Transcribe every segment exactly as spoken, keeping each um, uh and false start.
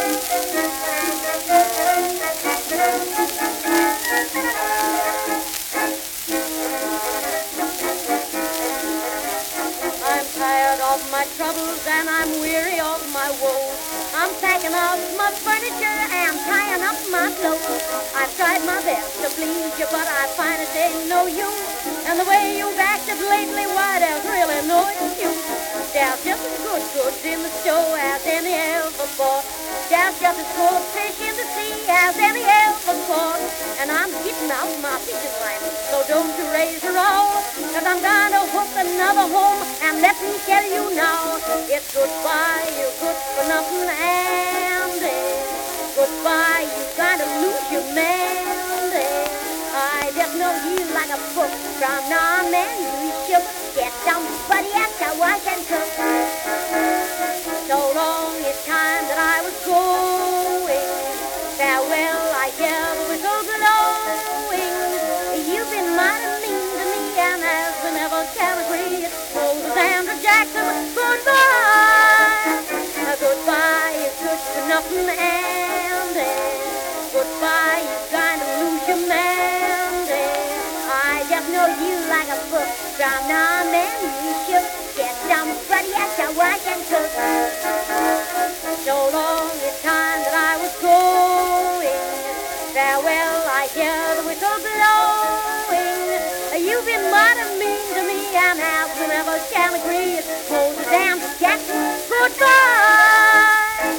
I'm tired of my troubles and I'm weary of my woes. I'm packing up my furniture and tying up my clothes. I've tried my best to please you, but I find it ain't no use. And the way you've acted lately, why, there's really no excuse. There's just as good goods in the store as any ever bought. There's just as full of fish in the sea as any ever caught. And I'm getting out my fishing line, so don't you raise your roll, cause I'm gonna hook another home. And let me tell you now, it's goodbye, you're good for nothing, and eh, goodbye, you gotta lose your man. eh. I just know you like a book from now and then. You should get somebody else to wash and cook. So long it's time that I was going. Farewell, I hear the whistle blowing. You've been mighty mean to me, and as we never can agree, Moses Andrew Jackson, goodbye. Uh, goodbye, it's good for nothing, and uh, goodbye, you're gonna lose your man. uh. I just know you like a book from now and then. You should get somebody else to wash and cook. So long it's time that I was going. Farewell, I hear the whistle blowing. You've been mighty mean to me, and as we never can agree, Moses and Jackson, goodbye.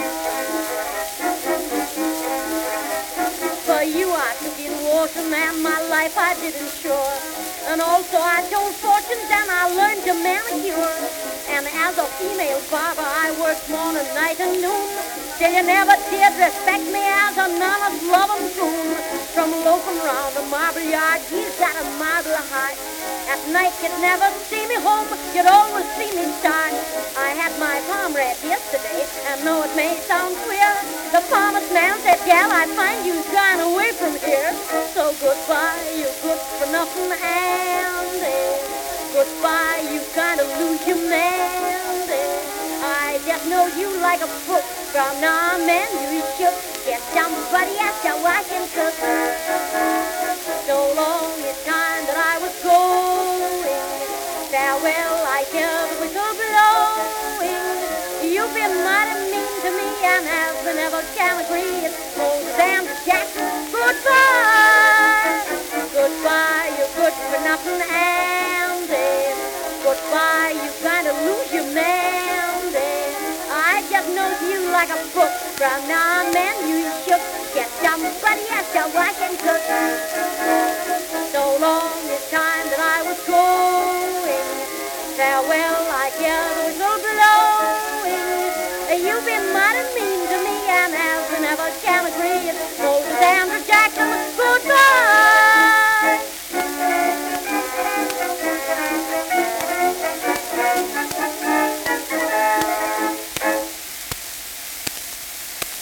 For you I took in water, and my life I did insure. And also I told fortunes and I learned to manicure. And as a female barber I worked morning, night and noon. Still you never did respect me as a nonna's loving coon. From loafing round the marble yard, he's got a marble heart. At night you'd never see me home, you'd always see me start. I had my palm read yesterday, and though it may sound queer, the palmer's man said, gal, I find you gone away from here. So goodbye, you're good for nothing, and eh, goodbye, you've got to lose your man. eh. I just know you like a book from now and then. You should get somebody else to wash and cook. So long it's time that I was going. Farewell, I hear the whistle blowing. You've been mighty mean to me, and as we never can agree, it's Moses and Jackson, goodbye. Goodbye, you're good for nothing, and eh, goodbye, you've got to lose your man. eh. I just know you like a book from now and then. You should get somebody else to wash and cook. So long it's time that I was going. Farewell, I hear the whistle blowing. You've been mighty mean to me, and as we never can agree, Moses Andrew Jackson, goodbye.